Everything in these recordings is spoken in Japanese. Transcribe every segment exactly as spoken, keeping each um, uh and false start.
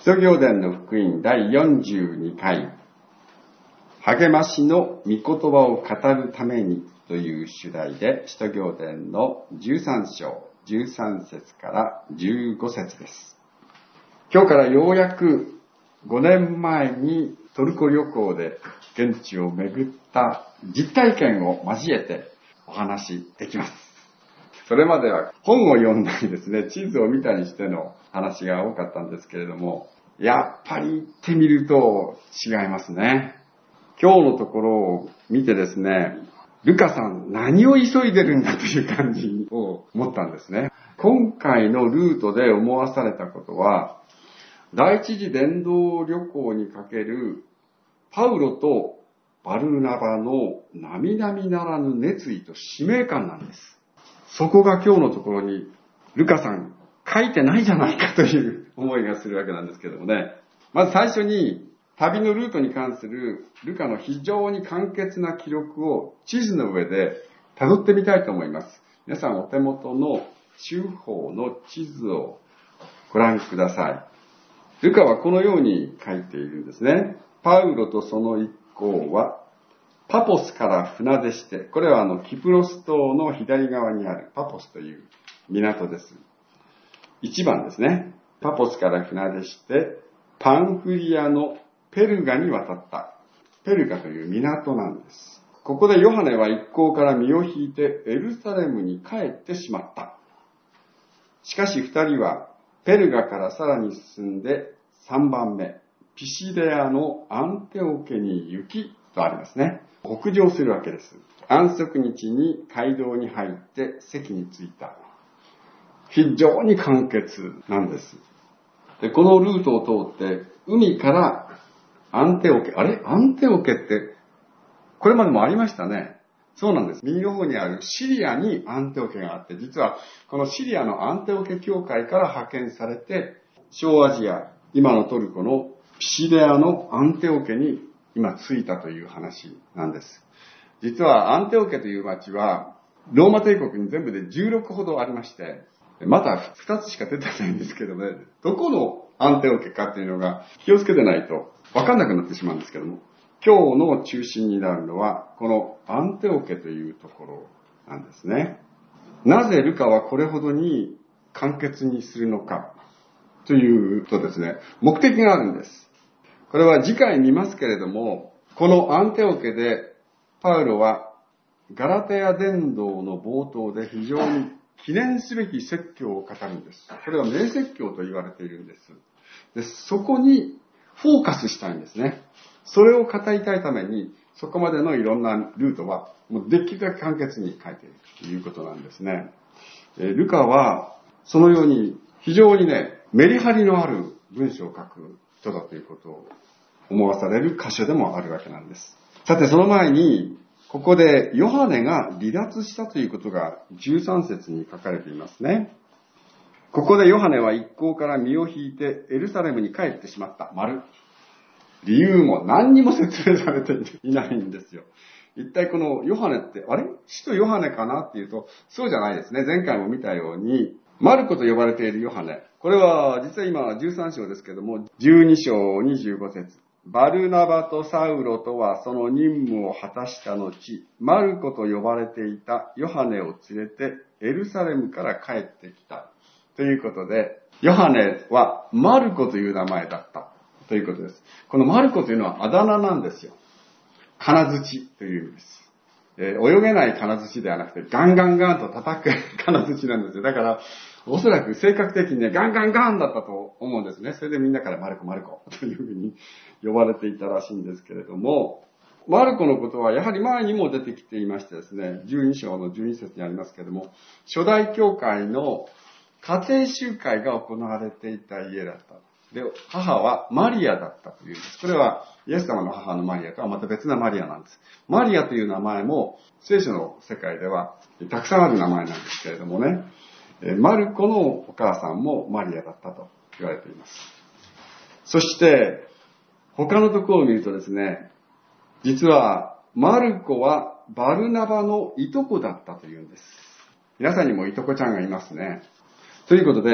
使徒行伝の福音だいよんじゅうにかい、励ましの御言葉を語るためにという主題で、使徒行伝のじゅうさんしょうじゅうさんせつからじゅうごせつです。今日からようやくごねんまえにトルコ旅行で現地を巡った実体験を交えてお話しできます。それまでは本を読んだりですね、地図を見たりしての話が多かったんですけれども、やっぱり行ってみると違いますね。今日のところを見てですね、ルカさん何を急いでるんだという感じを思ったんですね。今回のルートで思わされたことは、第一次伝道旅行にかけるパウロとバルナバの並々ならぬ熱意と使命感なんです。そこが今日のところにルカさん書いてないじゃないかという思いがするわけなんですけどもね。まず最初に旅のルートに関するルカの非常に簡潔な記録を地図の上で辿ってみたいと思います。皆さんお手元の中方の地図をご覧ください。ルカはこのように書いているんですね。パウロとその一行はパポスから船出して、これはあのキプロス島の左側にあるパポスという港です。いちばんですね。パポスから船出してパンフリアのペルガに渡った。ペルガという港なんです。ここでヨハネは一行から身を引いてエルサレムに帰ってしまった。しかし二人はペルガからさらに進んでさんばんめ、ピシデアのアンテオケに行きとありますね。北上するわけです。安息日に街道に入って席に着いた。非常に簡潔なんです。で、このルートを通って海からアンテオケ、あれアンテオケってこれまでもありましたね。そうなんです。右の方にあるシリアにアンテオケがあって、実はこのシリアのアンテオケ教会から派遣されて、小アジア、今のトルコのピシデアのアンテオケに今着いたという話なんです。実はアンテオケという町はローマ帝国に全部でじゅうろくほどありまして、まだふたつしか出てないんですけどね、どこのアンテオケかっていうのが気をつけてないと分かんなくなってしまうんですけども、今日の中心になるのはこのアンテオケというところなんですね。なぜルカはこれほどに簡潔にするのかというとですね、目的があるんです。これは次回見ますけれども、このアンテオケでパウロはガラテヤ伝道の冒頭で非常に記念すべき説教を語るんです。これは名説教と言われているんです。で、そこにフォーカスしたいんですね。それを語りたいために、そこまでのいろんなルートはもうできるだけ簡潔に書いているということなんですね。えー、ルカはそのように非常にね、メリハリのある文章を書く人だということを思わされる箇所でもあるわけなんです。さて、その前にここでヨハネが離脱したということがじゅうさんせつに書かれていますね。ここでヨハネは一行から身を引いてエルサレムに帰ってしまった。丸。理由も何にも説明されていないんですよ。一体このヨハネって、あれ使徒ヨハネかなっていうと、そうじゃないですね。前回も見たように、マルコと呼ばれているヨハネ。これは実は今じゅうさんしょうですけども、じゅうにしょうにじゅうごせつ。バルナバとサウロとはその任務を果たした後、マルコと呼ばれていたヨハネを連れてエルサレムから帰ってきた。ということで、ヨハネはマルコという名前だったということです。このマルコというのはあだ名なんですよ。金槌という意味です。えー、泳げない金槌ではなくて、ガンガンガンと叩く金槌なんですよ。だから、おそらく性格的にね、ガンガンガンだったと思うんですね。それでみんなからマルコマルコというふうに呼ばれていたらしいんですけれども、マルコのことはやはり前にも出てきていましてですね、じゅうにしょうのじゅうにせつにありますけれども、初代教会の家庭集会が行われていた家だった。で、母はマリアだったというんです。これはイエス様の母のマリアとはまた別なマリアなんです。マリアという名前も聖書の世界ではたくさんある名前なんですけれどもね、マルコのお母さんもマリアだったと言われています。そして他のところを見るとですね、実はマルコはバルナバのいとこだったというんです。皆さんにもいとこちゃんがいますね。ということで、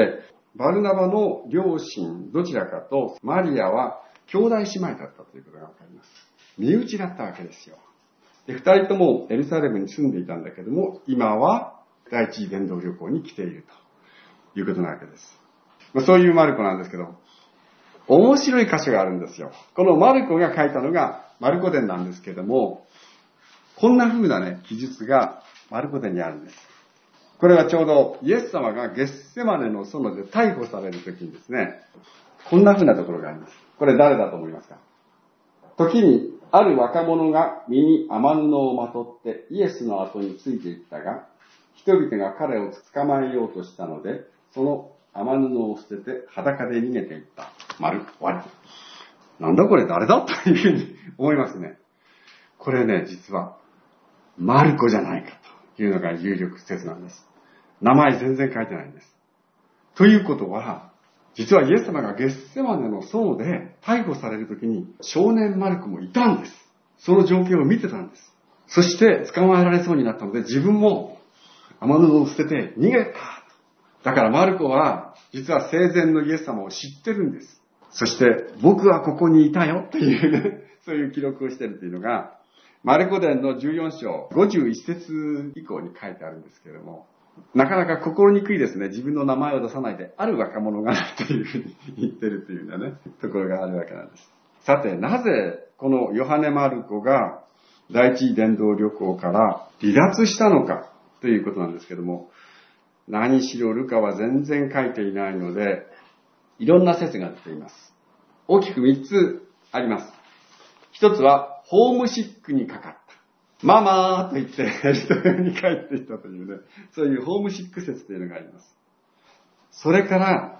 バルナバの両親どちらかとマリアは兄弟姉妹だったということがわかります。身内だったわけですよ。で、二人ともエルサレムに住んでいたんだけども、今は第一次伝道旅行に来ているということなわけです。まあ、そういうマルコなんですけど、面白い箇所があるんですよ。このマルコが書いたのがマルコ伝なんですけども、こんな風なね、記述がマルコ伝にあるんです。これはちょうどイエス様がゲッセマネの園で逮捕されるときにですね、こんな風なところがあります。これ誰だと思いますか？時にある若者が身に雨布をまとってイエスの後についていったが、人々が彼を捕まえようとしたので、その雨布を捨てて裸で逃げていった。丸、終わり。なんだこれ誰だというふうに思いますね。これね、実はマルコじゃないかというのが有力説なんです。名前全然書いてないんです。ということは、実はイエス様がゲッセマネの園で逮捕されるときに少年マルコもいたんです。その状況を見てたんです。そして捕まえられそうになったので自分も雨布を捨てて逃げた。だからマルコは実は生前のイエス様を知ってるんです。そして僕はここにいたよというね、そういう記録をしているというのがマルコ伝のじゅうよん章ごじゅういち節以降に書いてあるんですけれども、なかなか心にくいですね。自分の名前を出さないで、ある若者がというふうに言ってるというようなね、ところがあるわけなんです。さて、なぜこのヨハネ・マルコが第一次伝道旅行から離脱したのかということなんですけども、何しろルカは全然書いていないので、いろんな説が出ています。大きくみっつあります。一つは、ホームシックにかかった。ママーと言って人に帰っていったというね、そういうホームシック説というのがあります。それから、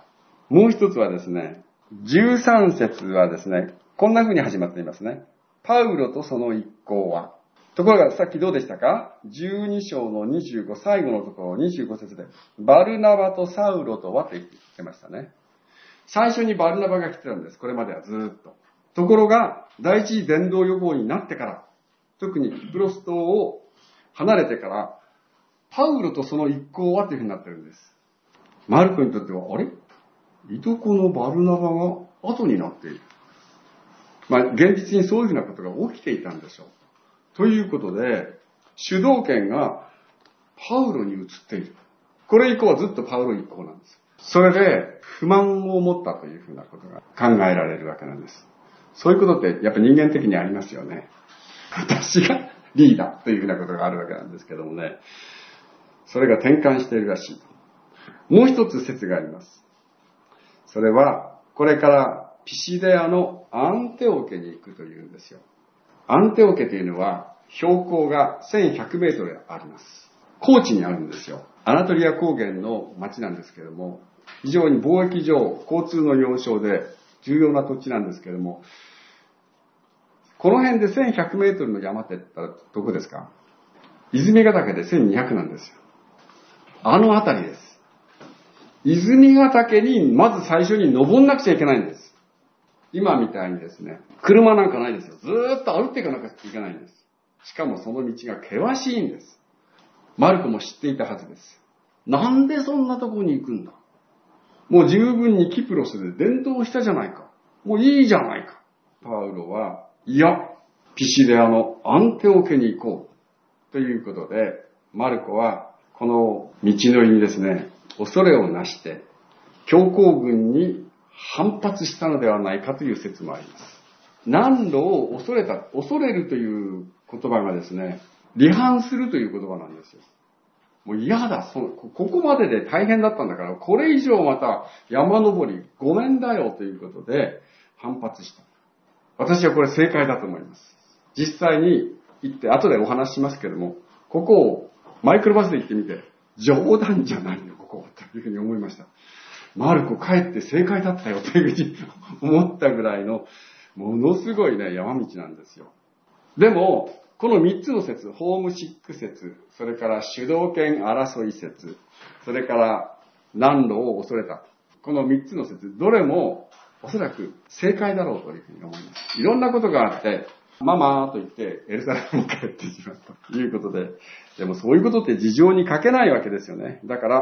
もう一つはですね、じゅうさん節はですね、こんな風に始まっていますね。パウロとその一行は。ところがさっきどうでしたか？じゅうに章のにじゅうご、最後のところにじゅうご節で、バルナバとサウロとはと言ってましたね。最初にバルナバが来てたんです。これまではずーっと。ところが、第一次伝道旅行になってから、特にキプロス島を離れてから、パウロとその一行はというふうになってるんです。マルコにとっては、あれ？いとこのバルナバが後になっている。まあ、現実にそういうふうなことが起きていたんでしょう。ということで、主導権がパウロに移っている。これ以降はずっとパウロ一行なんです。それで不満を持ったというふうなことが考えられるわけなんです。そういうことってやっぱ人間的にありますよね。私がリーダーというふうなことがあるわけなんですけどもね。それが転換しているらしい。もう一つ説があります。それは、これからピシデアのアンテオケに行くというんですよ。アンテオケというのは標高がせんひゃくメートルあります。高地にあるんですよ。アナトリア高原の町なんですけども、非常に貿易上、交通の要衝で重要な土地なんですけども、この辺でせんひゃくメートルの山って言ったらどこですか？泉ヶ岳でせんにひゃくなんですよ。あの辺りです。泉ヶ岳にまず最初に登んなくちゃいけないんです。今みたいにですね、車なんかないですよ。ずーっと歩っていかなきゃいけないんです。しかもその道が険しいんです。マルコも知っていたはずです。なんでそんなとこに行くんだ？もう十分にキプロスで伝道したじゃないか。もういいじゃないか。パウロは、いや、ピシデアのアンテオ家に行こう。ということで、マルコはこの道のりにですね、恐れをなして、教皇軍に反発したのではないかという説もあります。難路を恐れた、恐れるという言葉がですね、離反するという言葉なんですよ。もう嫌だ、そここまでで大変だったんだから、これ以上また山登りごめんだよということで反発した。私はこれ正解だと思います。実際に行って、後でお話ししますけども、ここをマイクロバスで行ってみて、冗談じゃないよ、ここ、というふうに思いました。マルコ帰って正解だったよ、というふうに思ったぐらいの、ものすごいね、山道なんですよ。でも、この三つの説、ホームシック説、それから主導権争い説、それから難路を恐れた。この三つの説、どれもおそらく正解だろうというふうに思います。いろんなことがあって、ママーと言ってエルサレムに帰ってしまったということで、でもそういうことって事情に書けないわけですよね。だから、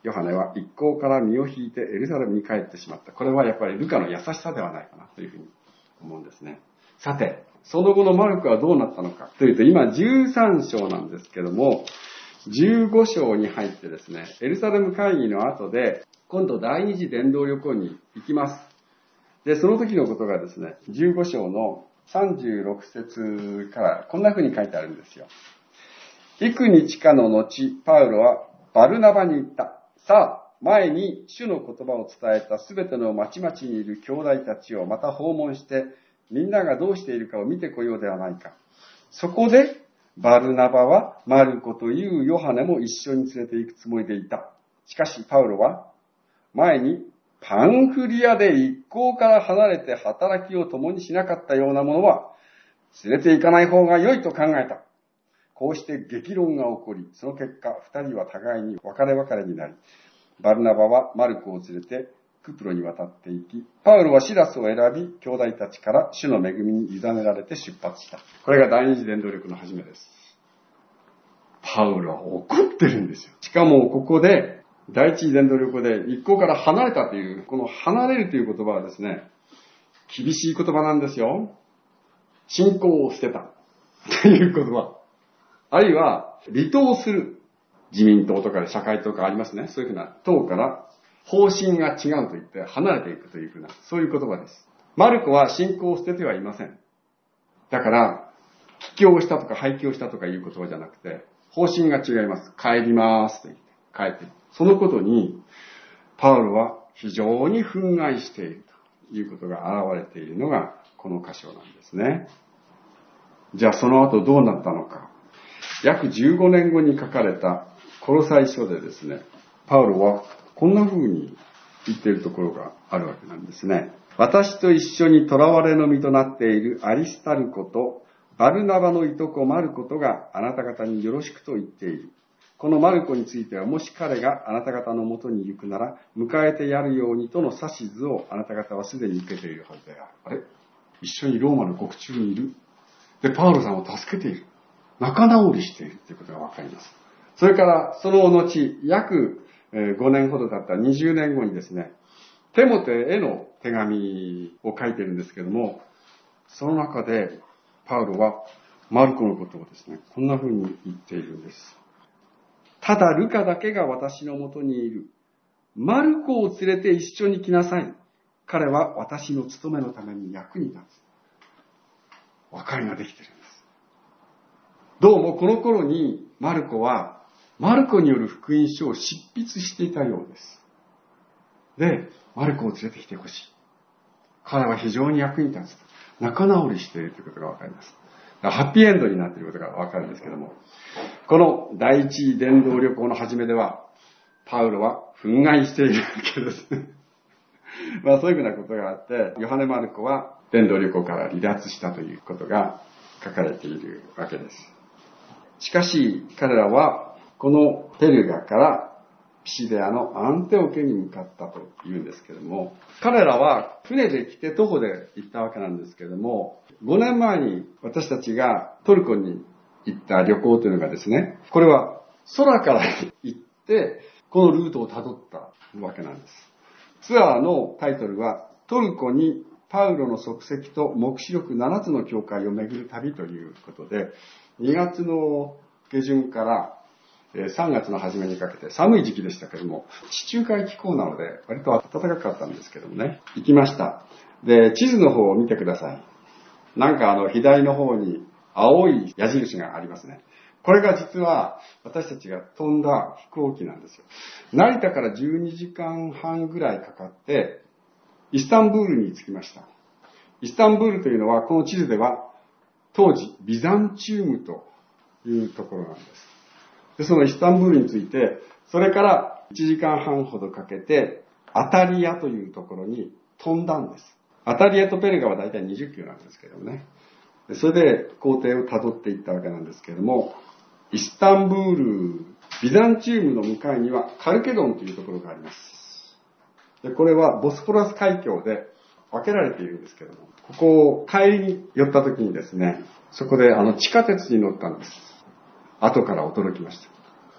ヨハネは一行から身を引いてエルサレムに帰ってしまった。これはやっぱりルカの優しさではないかなというふうに思うんですね。さて、その後のマルコはどうなったのかというと、今じゅうさん章なんですけども、じゅうご章に入ってですね、エルサレム会議の後で、今度第二次伝道旅行に行きます。で、その時のことがですね、じゅうご章のさんじゅうろく節からこんな風に書いてあるんですよ。幾日かの後、パウロはバルナバに言った。さあ、前に主の言葉を伝えたすべての町々にいる兄弟たちをまた訪問して、みんながどうしているかを見てこようではないか。そこで、バルナバはマルコというヨハネも一緒に連れて行くつもりでいた。しかし、パウロは、前にパンフリアで一行から離れて働きを共にしなかったようなものは、連れて行かない方が良いと考えた。こうして激論が起こり、その結果、二人は互いに別れ別れになり、バルナバはマルコを連れてクプロに渡っていき、パウロはシラスを選び、兄弟たちから主の恵みに委ねられて出発した。これが第二次伝道旅の始めです。パウロは怒ってるんですよ。しかもここで、第一次伝道旅行で一行から離れたという、この離れるという言葉はですね、厳しい言葉なんですよ。信仰を捨てたという言葉。あるいは、離党する。自民党とかで社会とかありますね。そういうふうな党から方針が違うと言って離れていくというふうな、そういう言葉です。マルコは信仰を捨ててはいません。だから、帰郷したとか廃墟したとかいう言葉じゃなくて、方針が違います。帰りますと言って帰っていく。そのことに、パウロは非常に憤慨しているということが現れているのがこの箇所なんですね。じゃあその後どうなったのか。約じゅうごねんごに書かれたコロサイ書でですね、パウロはこんな風に言っているところがあるわけなんですね。私と一緒に囚われの身となっているアリスタルコとバルナバのいとこマルコとがあなた方によろしくと言っている。このマルコについては、もし彼があなた方のもとに行くなら、迎えてやるようにとの指図をあなた方はすでに受けているはずである。あれ？一緒にローマの獄中にいる。で、パウロさんを助けている。仲直りしているということがわかります。それから、その後、約ごねんほど経ったにじゅうねんごにですね、テモテへの手紙を書いているんですけども、その中で、パウロはマルコのことをですね、こんな風に言っているんです。ただルカだけが私のもとにいる。マルコを連れて一緒に来なさい。彼は私の務めのために役に立つ。和解ができているんです。どうもこの頃にマルコは、マルコによる福音書を執筆していたようです。で、マルコを連れてきてほしい。彼は非常に役に立つ。仲直りしているということがわかります。ハッピーエンドになっていることがわかるんですけども、この第一伝道旅行の始めでは、パウロは憤慨しているわけです。まあそういうふうなことがあって、ヨハネ・マルコは伝道旅行から離脱したということが書かれているわけです。しかし彼らはこのペルガからピシデアのアンテオケに向かったというんですけれども、彼らは船で来て徒歩で行ったわけなんですけれども、ごねんまえに私たちがトルコに行った旅行というのがですね、これは空から行ってこのルートをたどったわけなんです。ツアーのタイトルはトルコにパウロの足跡と黙示録ななつの教会を巡る旅ということで、にがつの下旬からさんがつの初めにかけて寒い時期でしたけども、地中海気候なので割と暖かかったんですけどもね、行きました。で、地図の方を見てください。なんかあの左の方に青い矢印がありますね。これが実は私たちが飛んだ飛行機なんですよ。成田からじゅうにじかんはんぐらいかかってイスタンブールに着きました。イスタンブールというのはこの地図では当時ビザンチウムというところなんです。で、そのイスタンブールについて、それからいちじかんはんほどかけてアタリアというところに飛んだんです。アタリアとペルガはだいたいにじゅっキロなんですけどもね。それで工程をたどっていったわけなんですけれども、イスタンブール、ビザンチウムの向かいにはカルケドンというところがあります。で、これはボスポラス海峡で分けられているんですけども、ここを帰りに寄った時にですね、そこであの地下鉄に乗ったんです。後から驚きました。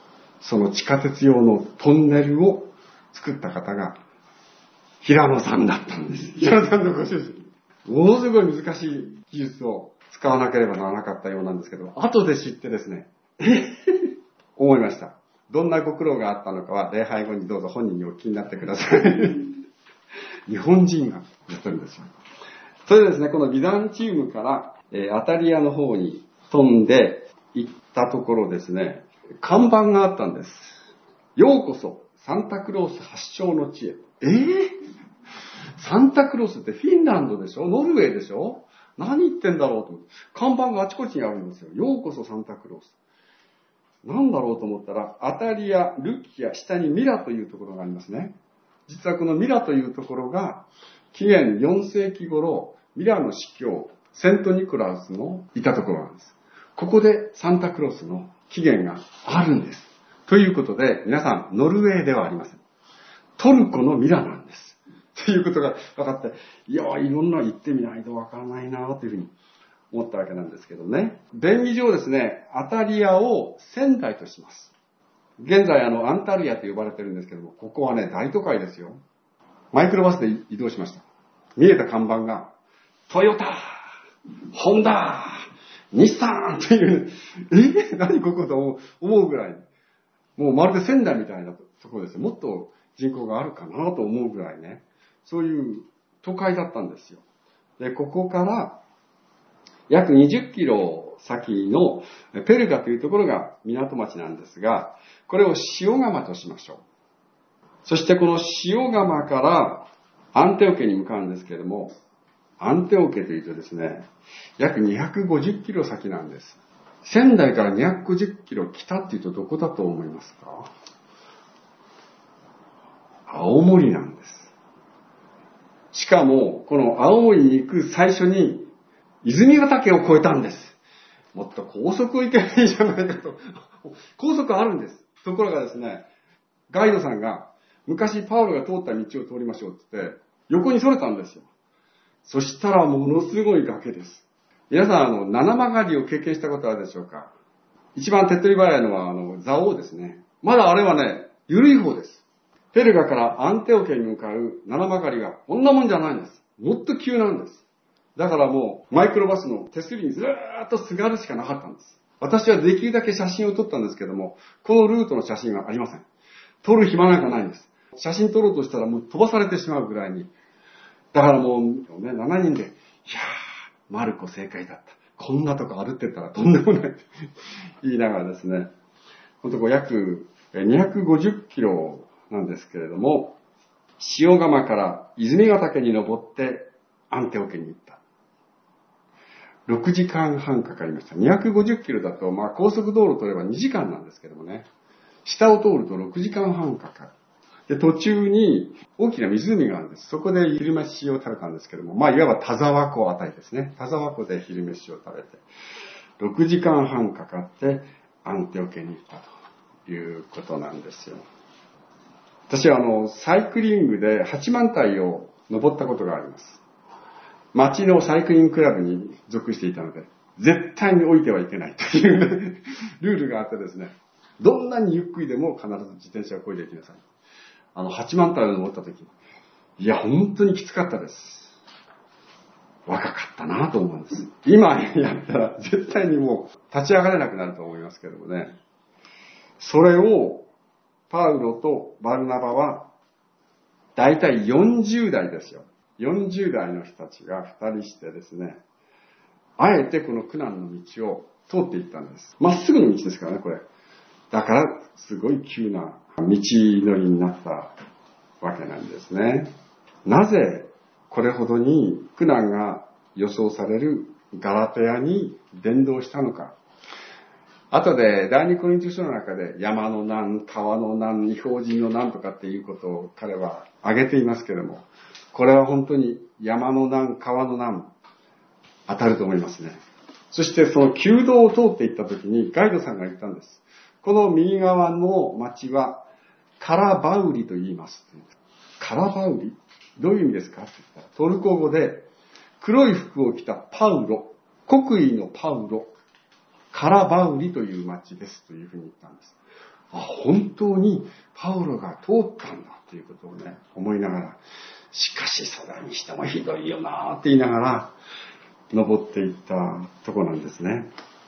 その地下鉄用のトンネルを作った方が平野さんだったんです。平野さんのご主人。ものすごい難しい技術を使わなければならなかったようなんですけど、後で知ってですね、思いました。どんなご苦労があったのかは礼拝後にどうぞ本人にお聞きになってください。日本人が言ってるんですよ。それでですね、このビザンチウムから、えー、アタリアの方に飛んで行ったところですね、看板があったんです。ようこそサンタクロース発祥の地へ。えー、サンタクロースってフィンランドでしょ、ノルウェーでしょ、何言ってんだろうと思って、看板があちこちにあるんですよ。ようこそサンタクロース。なんだろうと思ったら、アタリア、ルキア、下にミラというところがありますね。実はこのミラというところが、紀元よん世紀頃、ミラの司教、セントニクラウスのいたところなんです。ここでサンタクロースの起源があるんです。ということで、皆さん、ノルウェーではありません。トルコのミラなんです。ということが分かって、いや、いろんな行ってみないと分からないなというふうに思ったわけなんですけどね。便宜上ですね、アタリアを仙台とします。現在、あの、アンタルヤと呼ばれてるんですけども、ここはね、大都会ですよ。マイクロバスで移動しました。見えた看板が、トヨタ、ホンダ、日産という、え何ここと思うぐらい、もうまるで仙台みたいなところですよ。もっと人口があるかなと思うぐらいね、そういう都会だったんですよ。で、ここから約にじゅっキロ先のペルガというところが港町なんですが、これを塩釜としましょう。そしてこの塩釜からアンテオ家に向かうんですけれども、アンテオ家というとですね、約にひゃくごじゅっキロ先なんです。仙台からにひゃくごじゅっキロ北っていうとどこだと思いますか？青森なんです。しかも、この青森に行く最初に、泉ヶ岳を越えたんです。もっと高速を行けばいいじゃないかと。高速あるんです。ところがですね、ガイドさんが、昔パウロが通った道を通りましょうって言って、横にそれたんですよ。そしたらものすごい崖です。皆さん、あの、七曲りを経験したことあるでしょうか？一番手っ取り早いのは、あの、蔵王ですね。まだあれはね、緩い方です。ペルガからアンテオ家に向かう七曲りが、こんなもんじゃないんです。もっと急なんです。だからもう、マイクロバスの手すりにずーっとすがるしかなかったんです。私はできるだけ写真を撮ったんですけども、このルートの写真はありません。撮る暇なんかないんです。写真撮ろうとしたらもう飛ばされてしまうぐらいに。だからもう、ね、しちにんで、いやー、マルコ正解だった。こんなとこ歩ってたらとんでもないって言いながらですね、このとこ約にひゃくごじゅっキロなんですけれども、塩釜から泉ヶ岳に登ってアンテオ家に行った。ろくじかんはんかかりました。にひゃくごじゅっキロだと、まあ高速道路取ればにじかんなんですけどもね、下を通るとろくじかんはんかかる。で、途中に大きな湖があるんです。そこで昼飯を食べたんですけども、まあいわば田沢湖あたりですね。田沢湖で昼飯を食べて、ろくじかんはんかかってアンテオ家に行ったということなんですよ。私はあの、サイクリングで八幡平を登ったことがあります。町のサイクリングクラブに属していたので、絶対に置いてはいけないという、ね、ルールがあってですね、どんなにゆっくりでも必ず自転車を漕いでいきなさい。あの、八幡平を登った時、いや、本当にきつかったです。若かったなと思うんです。今やったら絶対にもう立ち上がれなくなると思いますけどもね。それを、パウロとバルナバは、だいたいよんじゅう代ですよ。よんじゅう代の人たちがふたりしてですね、あえてこの苦難の道を通っていったんです。まっすぐの道ですからね、これ。だから、すごい急な道のりになったわけなんですね。なぜ、これほどに苦難が予想されるガラテヤに伝道したのか。後で、第二コリント書の中で、山の難、川の難、異邦人の難とかっていうことを彼は挙げていますけれども、これは本当に山の難、川の難、当たると思いますね。そしてその旧道を通っていったときにガイドさんが言ったんです。この右側の町はカラバウリと言います。カラバウリ？どういう意味ですかって言ったら、トルコ語で黒い服を着たパウロ、国威のパウロ、カラバウリという町ですというふうに言ったんです。 あ、本当にパウロが通ったんだということをね、思いながら、しかしそれにしてもひどいよなって言いながら、登っていったとこなんですね。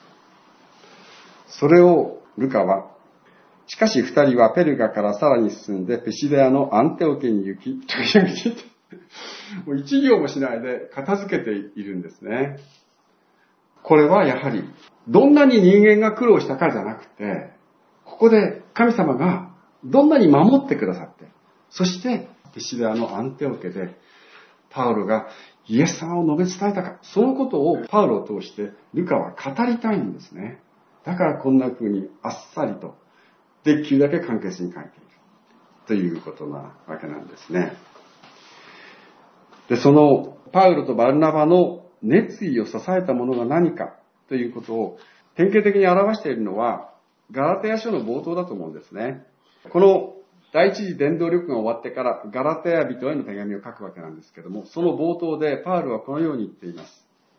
それをルカは、しかし二人はペルガからさらに進んでペシデアのアンテオケに行き、というもう一行もしないで片付けているんですね。これはやはり、どんなに人間が苦労したからじゃなくて、ここで神様がどんなに守ってくださって、そしてペシデアのアンテオケで、パウロがイエス様を述べ伝えたか、そのことをパウロを通してルカは語りたいんですね。だからこんな風にあっさりと、できるだけ簡潔に書いているということなわけなんですね。で、そのパウロとバルナバの熱意を支えたものが何かということを典型的に表しているのはガラテヤ書の冒頭だと思うんですね。この第一次伝道旅が終わってからガラテヤ人への手紙を書くわけなんですけども、その冒頭でパウロはこのように言っています。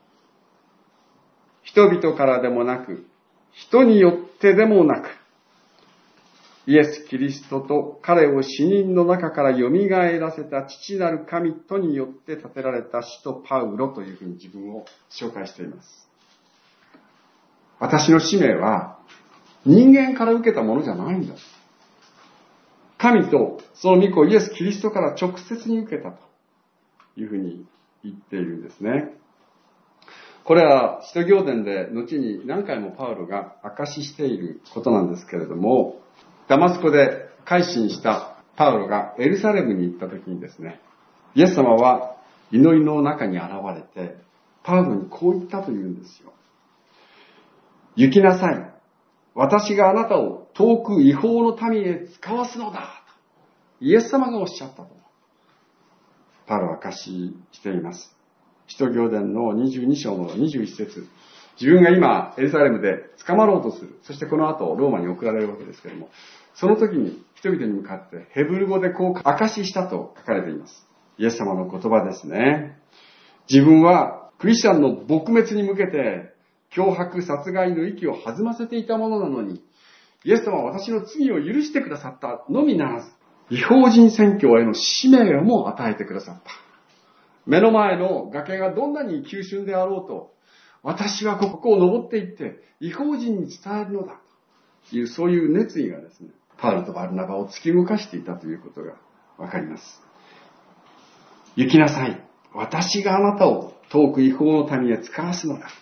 人々からでもなく、人によってでもなく、イエス・キリストと彼を死人の中から蘇らせた父なる神とによって建てられた使徒パウロというふうに自分を紹介しています。私の使命は人間から受けたものじゃないんだ。神とその御子イエス・キリストから直接に受けたというふうに言っているんですね。これは使徒行伝で後に何回もパウロが証ししていることなんですけれども、ダマスコで改心したパウロがエルサレムに行った時にですね、イエス様は祈りの中に現れて、パウロにこう言ったというんですよ。行きなさい。私があなたを遠く異邦の民へ使わすのだ。とイエス様がおっしゃったと。パウロは証ししています。使徒行伝のにじゅうに章のにじゅういち節。自分が今エルサレムで捕まろうとする。そしてこの後ローマに送られるわけですけれども、その時に人々に向かってヘブル語でこう証ししたと書かれています。イエス様の言葉ですね。自分はクリスチャンの撲滅に向けて脅迫殺害の息を弾ませていたものなのに、イエス様は私の罪を許してくださったのみならず、異邦人宣教への使命をも与えてくださった。目の前の崖がどんなに急峻であろうと、私はここを登っていって異邦人に伝えるのだという、そういう熱意がですね、パウロとバルナバを突き動かしていたということがわかります。行きなさい。私があなたを遠く異邦の民へ使わすのだ。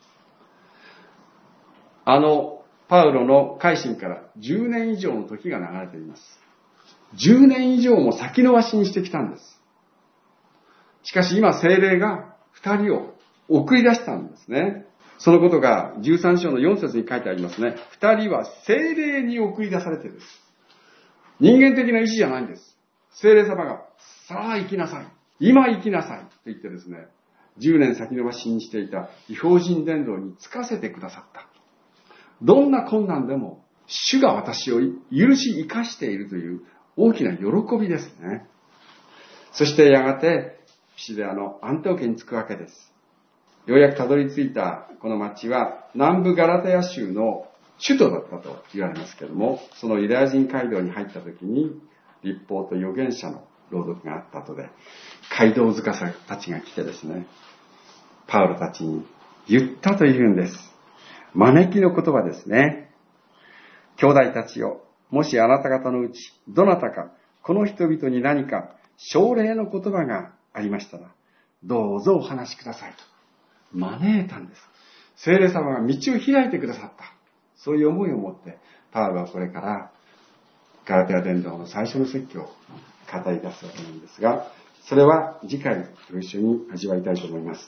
あのパウロの改心からじゅうねん以上の時が流れています。じゅうねん以上も先延ばしにしてきたんです。しかし今聖霊が二人を送り出したんですね。そのことがじゅうさん章のよん節に書いてありますね。二人は聖霊に送り出されているんです。人間的な意志じゃないんです。聖霊様が、さあ行きなさい。今行きなさい。と言ってですね、じゅうねん先延ばしにしていた異邦人伝道に就かせてくださった。どんな困難でも、主が私を許し生かしているという大きな喜びですね。そしてやがて、ピシデアのアンテオケに着くわけです。ようやくたどり着いたこの町は南部ガラテヤ州の首都だったと言われますけれども、そのユダヤ人街道に入った時に律法と預言者の朗読があった後で、街道塚さんたちが来てですね、パウロたちに言ったというんです。招きの言葉ですね。兄弟たちよ、もしあなた方のうちどなたかこの人々に何か奨励の言葉がありましたら、どうぞお話しくださいと招いたんです。聖霊様が道を開いてくださった。そういう思いを持って、パウロはこれからガラテヤ伝道の最初の説教を語り出すわけなんですが、それは次回と一緒に味わいたいと思います。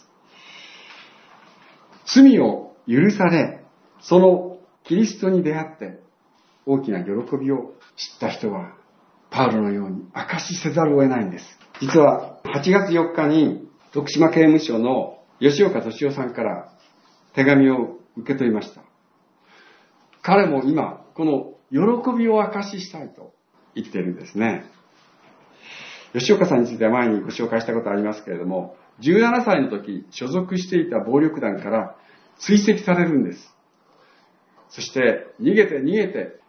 罪を許され、そのキリストに出会って大きな喜びを知った人は、パウロのように証しせざるを得ないんです。実ははちがつよっかに徳島刑務所の吉岡敏夫さんから手紙を受け取りました。彼も今この喜びを証ししたいと言っているんですね。吉岡さんについては前にご紹介したことありますけれども、じゅうななさいの時所属していた暴力団から追跡されるんです。そして逃げて逃げて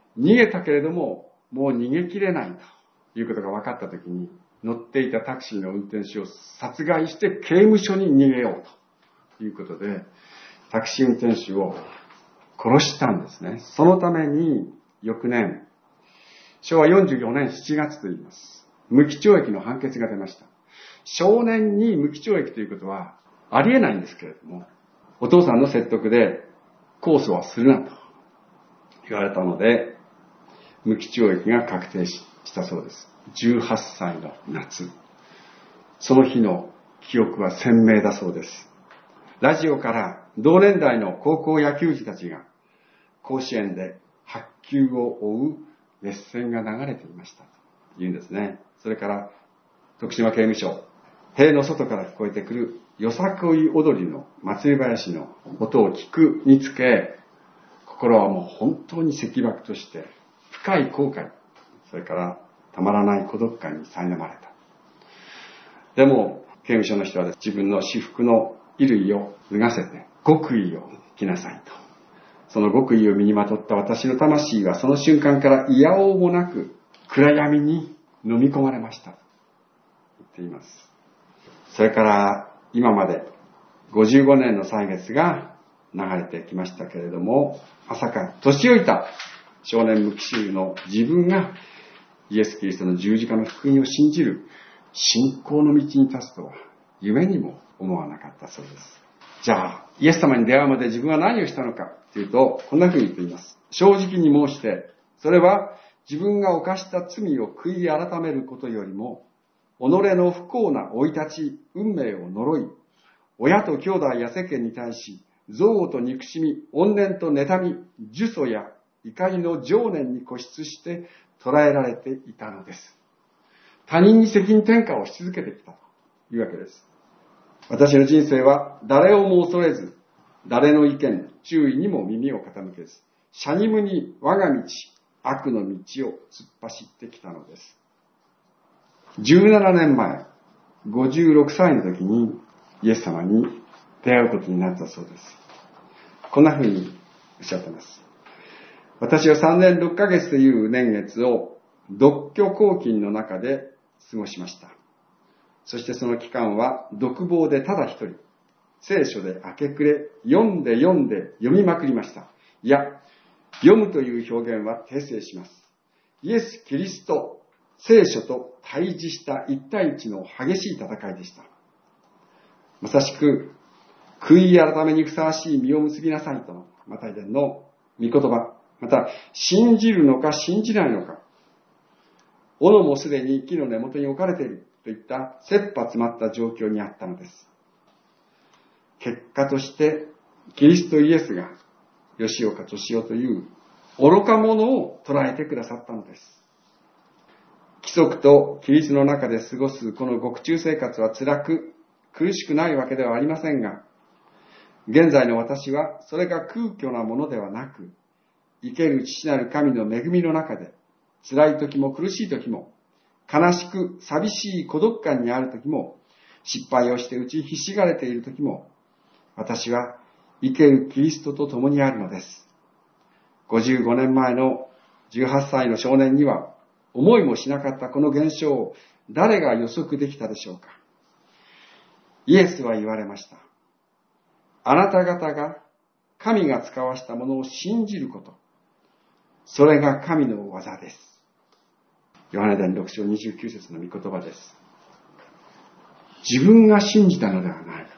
逃げたけれども、もう逃げきれないということが分かったときに、乗っていたタクシーの運転手を殺害して刑務所に逃げようということで、タクシー運転手を殺したんですね。そのために翌年、しょうわよんじゅうよねんしちがつと言います。無期懲役の判決が出ました。少年に無期懲役ということはありえないんですけれども、お父さんの説得で控訴はするなと言われたので、無期懲役が確定したそうです。じゅうはっさいの夏。その日の記憶は鮮明だそうです。ラジオから同年代の高校野球児たちが甲子園で白球を追う熱戦が流れていましたと言うんですね。それから徳島刑務所、塀の外から聞こえてくるよさこい踊りの祭り林の音を聞くにつけ、心はもう本当に赤爆として深い後悔、それからたまらない孤独感に苛まれた。でも刑務所の人は自分の私服の衣類を脱がせて極意を着なさいと。その極意を身にまとった私の魂はその瞬間からいやおうもなく暗闇に飲み込まれましたと言っています。それから今までごじゅうごねんの歳月が流れてきましたけれども、まさか年老いた少年無期囚の自分がイエス・キリストの十字架の福音を信じる信仰の道に立つとは夢にも思わなかったそうです。じゃあイエス様に出会うまで自分は何をしたのかというと、こんな風に言っています。正直に申して、それは自分が犯した罪を悔い改めることよりも、己の不幸な生い立ち、運命を呪い、親と兄弟や世間に対し、憎悪と憎しみ、怨念と妬み、呪詛や怒りの情念に固執して捉えられていたのです。他人に責任転嫁をし続けてきたというわけです。私の人生は誰をも恐れず、誰の意見、注意にも耳を傾けず、しゃにむに我が道、悪の道を突っ走ってきたのです。じゅうななねんまえ、ごじゅうろくさいの時にイエス様に出会うことになったそうです。こんな風におっしゃっています。私はさんねんろっかげつという年月を独居拘禁の中で過ごしました。そしてその期間は独房でただ一人、聖書で明け暮れ、読んで読んで読みまくりました。いや、読むという表現は訂正します。イエス・キリスト、聖書と対峙した一対一の激しい戦いでした。まさしく、悔い改めにふさわしい実を結びなさいとのマタイ伝の御言葉、また信じるのか信じないのか、斧もすでに木の根元に置かれているといった切羽詰まった状況にあったのです。結果としてキリストイエスが吉岡敏夫という愚か者を捉えてくださったのです。規則と規律の中で過ごすこの獄中生活は辛く苦しくないわけではありませんが、現在の私はそれが空虚なものではなく、生ける父なる神の恵みの中で辛い時も苦しい時も悲しく寂しい孤独感にある時も失敗をして打ちひしがれている時も、私は生けるキリストと共にあるのです。ごじゅうごねんまえのじゅうはっさいの少年には思いもしなかったこの現象を誰が予測できたでしょうか。イエスは言われました。あなた方が神が使わしたものを信じること、それが神の技です。ヨハネ伝ろく章にじゅうきゅう節の御言葉です。自分が信じたのではない。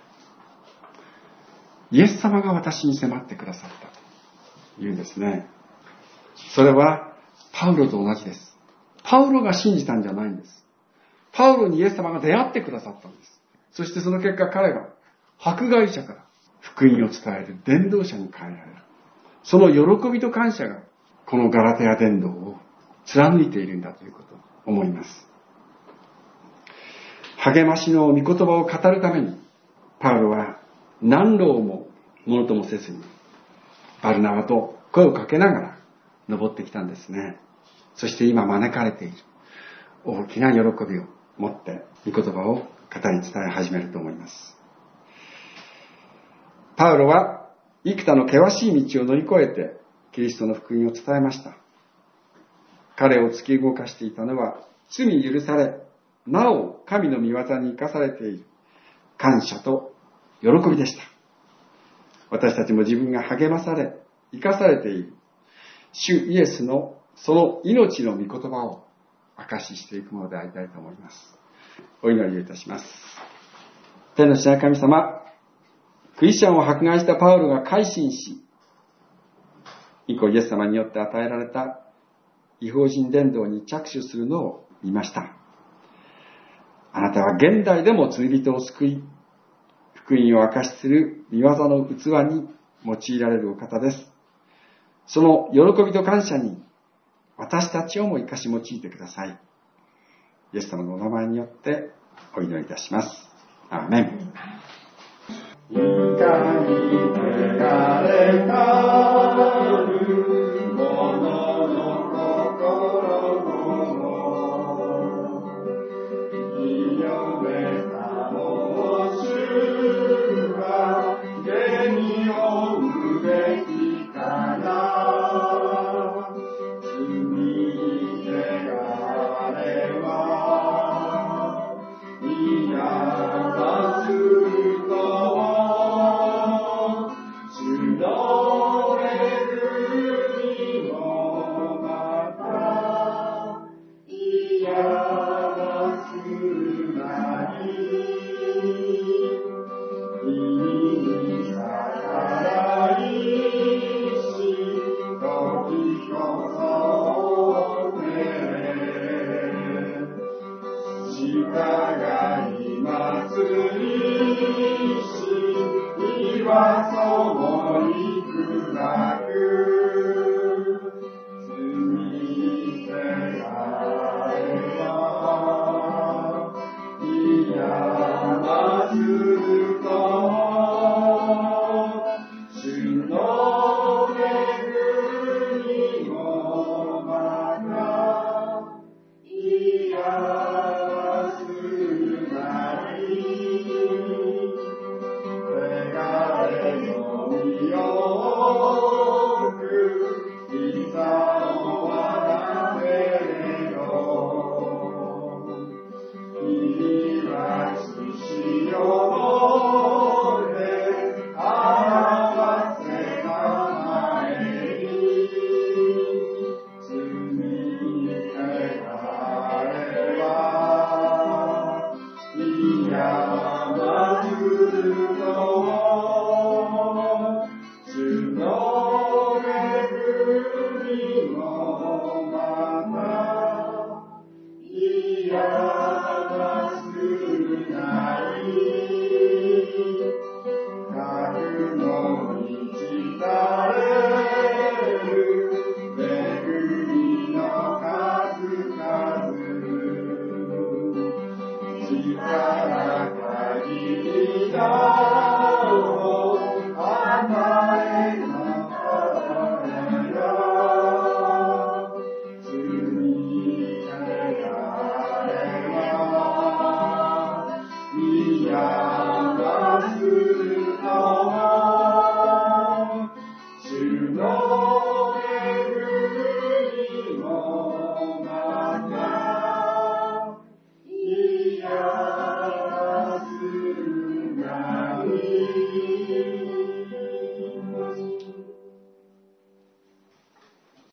イエス様が私に迫ってくださったと言うんですね。それはパウロと同じです。パウロが信じたんじゃないんです。パウロにイエス様が出会ってくださったんです。そしてその結果彼が迫害者から福音を伝える伝道者に変えられる。その喜びと感謝がこのガラテヤ伝道を貫いているんだということを思います。励ましの御言葉を語るためにパウロは何浪もものともせずにバルナバと声をかけながら登ってきたんですね。そして今招かれている大きな喜びを持って御言葉を語り伝え始めると思います。パウロは幾多の険しい道を乗り越えてキリストの福音を伝えました。 彼を突き動かしていたのは、罪許され、なお神の御業に生かされている感謝と喜びでした。私たちも自分が励まされ、生かされている主イエスのその命の御言葉を証ししていくものでありたいと思います。お祈りをいたします。天の父なる神様、クリスチャンを迫害したパウロが改心し、以降イエス様によって与えられた異邦人伝道に着手するのを見ました。あなたは現代でも罪人を救い、福音を証しする御業の器に用いられるお方です。その喜びと感謝に私たちをも生かし用いてください。イエス様のお名前によってお祈りいたします。アーメン。いかに汚れたる者の心も清めたの主は手に負うべきかな。 力